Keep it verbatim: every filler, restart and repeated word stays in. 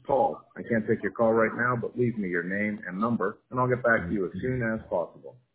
call. I can't take your call right now, but leave me your name and number, and I'll get back to you as soon as possible.